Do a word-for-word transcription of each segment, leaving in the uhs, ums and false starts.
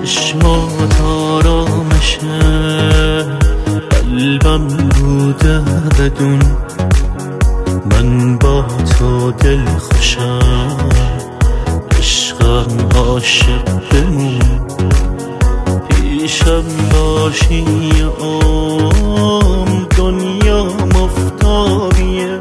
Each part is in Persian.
چشمات آرامشه، قلبم بوده بدون من با تو دل خوشم، عشقم عاشق بمون، پیشم باشی عمر، دنیا مفتابیه،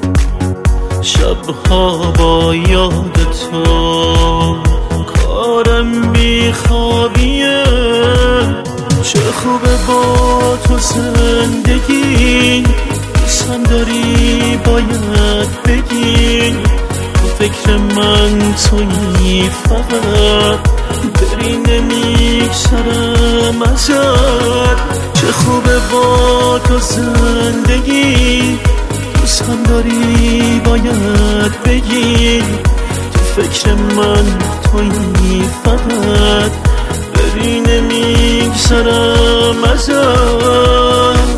شبها با یاد تو کارم بیخوابیه. چه خوبه با تو زندگی، دوستم داری باید بگی، تو فکر من تویی فقط، بری نمیگذرم ازت. چه خوبه با تو زندگی، دوستم داری باید بگی، تو فکر من تویی فقط، بری نمیگذرم ازت.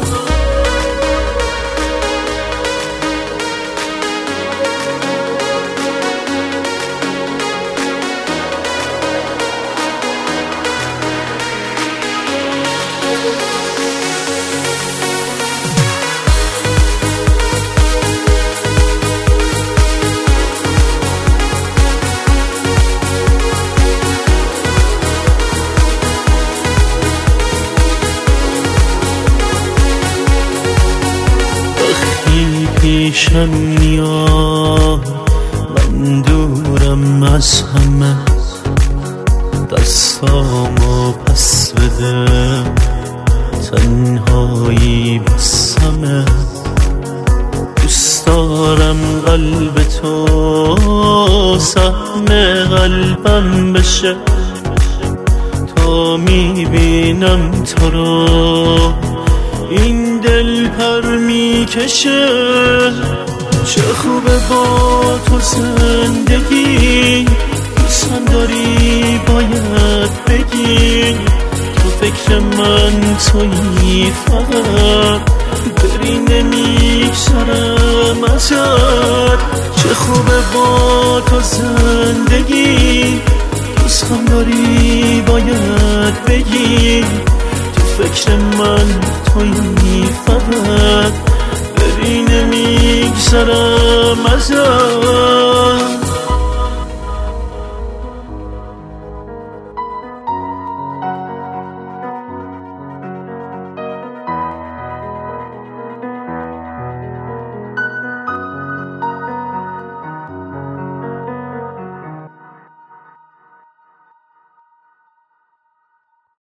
پیشم میاد من دورم از همه، دستامو پس بده، تنهایی بسمه، دوست دارم قلب تو سهم قلبم بشه، تا میبینم تو رو این دل پر میکشه. چه خوبه با تو زندگی، دوستم داری باید بگی، تو فکر من تویی فقط، بری نمیگذرم ازت. چه خوبه با تو زندگی، دوستم داری باید بگی، فکر من تویی فقط، بری نمیگذرم ازت.